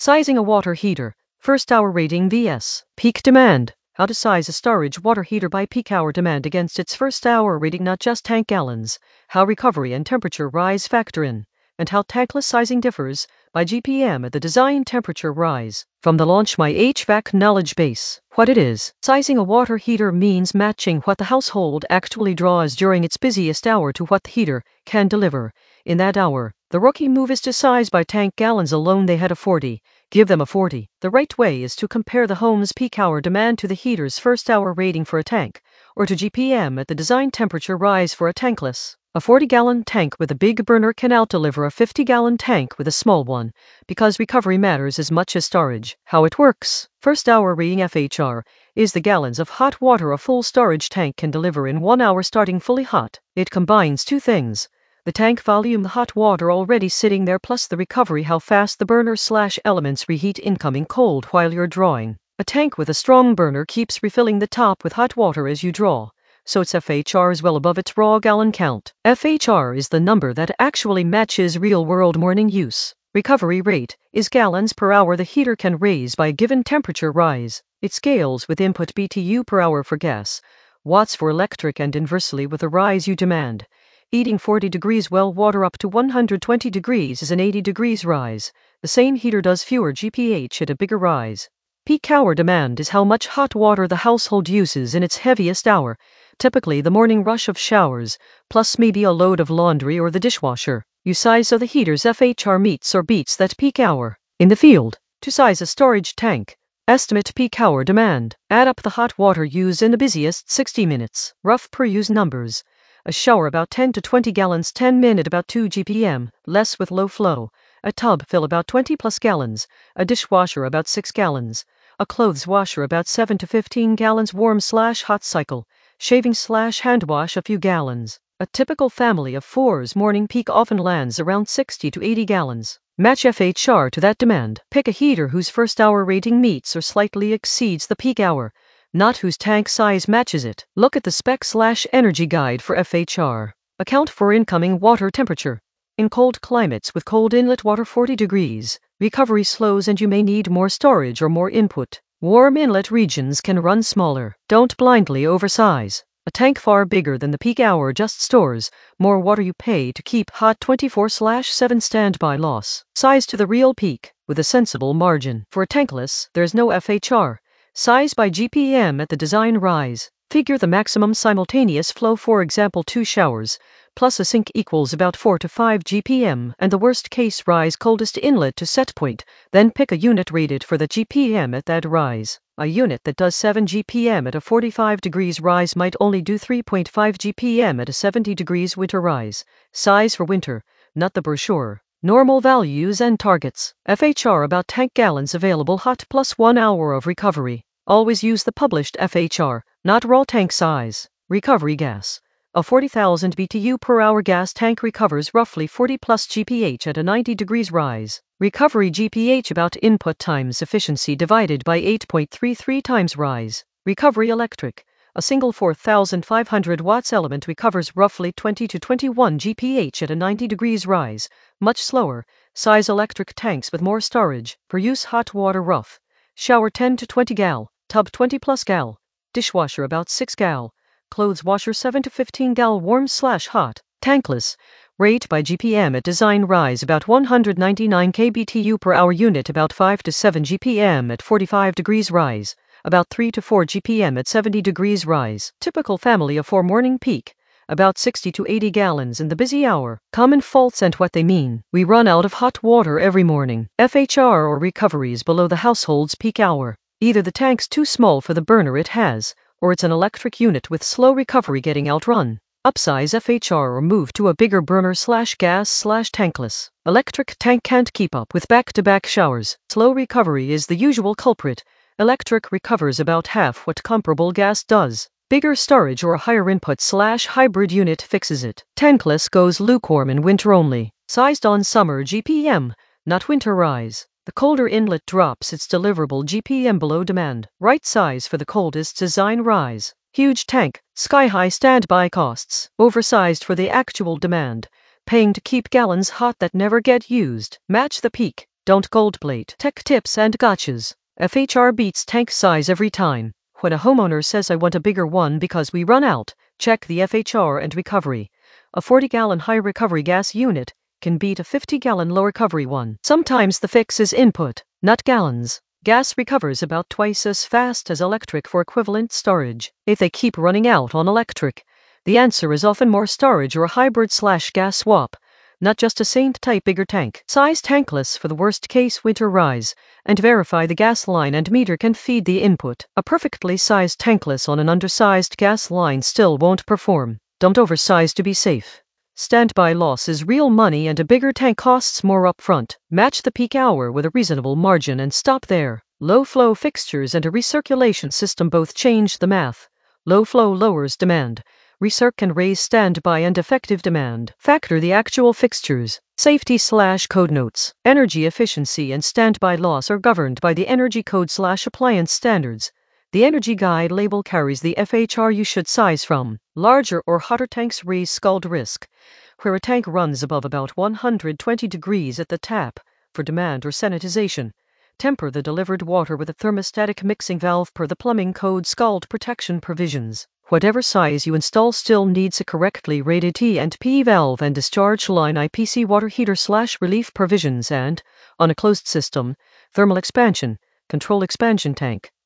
Sizing a water heater. First hour rating vs. peak demand. How to size a storage water heater by peak hour demand against its first hour rating, not just tank gallons. How recovery and temperature rise factor in. And how tankless sizing differs by GPM at the design temperature rise. From the Launch My HVAC knowledge base. What it is. Sizing a water heater means matching what the household actually draws during its busiest hour to what the heater can deliver in that hour. The rookie move is to size by tank gallons alone. They had a 40. Give them a 40. The right way is to compare the home's peak hour demand to the heater's first hour rating for a tank, or to GPM at the design temperature rise for a tankless. A 40-gallon tank with a big burner can outdeliver a 50-gallon tank with a small one, because recovery matters as much as storage. How it works. First hour rating FHR is the gallons of hot water a full storage tank can deliver in 1 hour starting fully hot. It combines two things: the tank volume, the hot water already sitting there, plus the recovery, how fast the burner/elements reheat incoming cold while you're drawing. A tank with a strong burner keeps refilling the top with hot water as you draw, so its FHR is well above its raw gallon count. FHR is the number that actually matches real-world morning use. Recovery rate is gallons per hour the heater can raise by a given temperature rise. It scales with input BTU per hour for gas, watts for electric, and inversely with the rise you demand. Heating 40 degrees well water up to 120 degrees is an 80 degrees rise. The same heater does fewer GPH at a bigger rise. Peak hour demand is how much hot water the household uses in its heaviest hour, typically the morning rush of showers, plus maybe a load of laundry or the dishwasher. You size so the heater's FHR meets or beats that peak hour. In the field. To size a storage tank. Estimate peak hour demand. Add up the hot water used in the busiest 60 minutes. Rough per use numbers. A shower about 10 to 20 gallons 10 minute about 2 GPM, less with low flow. A tub fill about 20 plus gallons. A dishwasher about 6 gallons. A clothes washer about 7 to 15 gallons warm/hot cycle. Shaving/hand wash a few gallons. A typical family of four's morning peak often lands around 60 to 80 gallons. Match FHR to that demand. Pick a heater whose first hour rating meets or slightly exceeds the peak hour, not whose tank size matches it. Look at the spec/energy guide for FHR. Account for incoming water temperature. In cold climates with cold inlet water 40 degrees, recovery slows and you may need more storage or more input. Warm inlet regions can run smaller. Don't blindly oversize. A tank far bigger than the peak hour just stores more water you pay to keep hot 24/7 standby loss. Size to the real peak with a sensible margin. For a tankless, there's no FHR. Size by GPM at the design rise. Figure the maximum simultaneous flow, for example 2 showers, plus a sink equals about 4 to 5 GPM, and the worst case rise coldest inlet to set point, then pick a unit rated for the GPM at that rise. A unit that does 7 GPM at a 45 degrees rise might only do 3.5 GPM at a 70 degrees winter rise. Size for winter, not the brochure. Normal values and targets. FHR about tank gallons available hot plus 1 hour of recovery. Always use the published FHR, not raw tank size. Recovery gas. A 40,000 BTU per hour gas tank recovers roughly 40 plus GPH at a 90 degrees rise. Recovery GPH about input times efficiency divided by 8.33 times rise. Recovery electric. A single 4,500 watts element recovers roughly 20 to 21 GPH at a 90 degrees rise. Much slower. Size electric tanks with more storage. Per use hot water rough. Shower 10 to 20 gal. Tub 20 plus gal. Dishwasher about 6 gal. Clothes washer 7 to 15 gal warm/hot. Tankless. Rate by GPM at design rise about 199 kBTU per hour unit about 5 to 7 GPM at 45 degrees rise. About 3 to 4 GPM at 70 degrees rise. Typical family of 4 morning peak. About 60 to 80 gallons in the busy hour. Common faults and what they mean. We run out of hot water every morning. FHR or recoveries below the household's peak hour. Either the tank's too small for the burner it has, or it's an electric unit with slow recovery getting outrun. Upsize FHR or move to a bigger burner/gas/tankless. Electric tank can't keep up with back-to-back showers. Slow recovery is the usual culprit. Electric recovers about half what comparable gas does. Bigger storage or a higher input/hybrid unit fixes it. Tankless goes lukewarm in winter only. Sized on summer GPM, not winter rise. The colder inlet drops its deliverable GPM below demand. Right size for the coldest design rise. Huge tank, sky-high standby costs. Oversized for the actual demand. Paying to keep gallons hot that never get used. Match the peak. Don't gold plate. Tech tips and gotchas. FHR beats tank size every time. When a homeowner says I want a bigger one because we run out, check the FHR and recovery. A 40-gallon high recovery gas unit can beat a 50-gallon low recovery one. Sometimes the fix is input, not gallons. Gas recovers about twice as fast as electric for equivalent storage. If they keep running out on electric, the answer is often more storage or a hybrid/gas swap, not just a Saint-type bigger tank. Size tankless for the worst-case winter rise, and verify the gas line and meter can feed the input. A perfectly sized tankless on an undersized gas line still won't perform. Don't oversize to be safe. Standby loss is real money and a bigger tank costs more upfront. Match the peak hour with a reasonable margin and stop there. Low flow fixtures and a recirculation system both change the math. Low flow lowers demand. Recirc can raise standby and effective demand. Factor the actual fixtures. Safety/code notes. Energy efficiency and standby loss are governed by the Energy Code/appliance standards. The Energy Guide label carries the FHR you should size from. Larger or hotter tanks raise scald risk, where a tank runs above about 120 degrees at the tap for demand or sanitization. Temper the delivered water with a thermostatic mixing valve per the Plumbing Code scald protection provisions. Whatever size you install still needs a correctly rated T&P valve and discharge line IPC water heater/relief provisions and, on a closed system, thermal expansion, control expansion tank.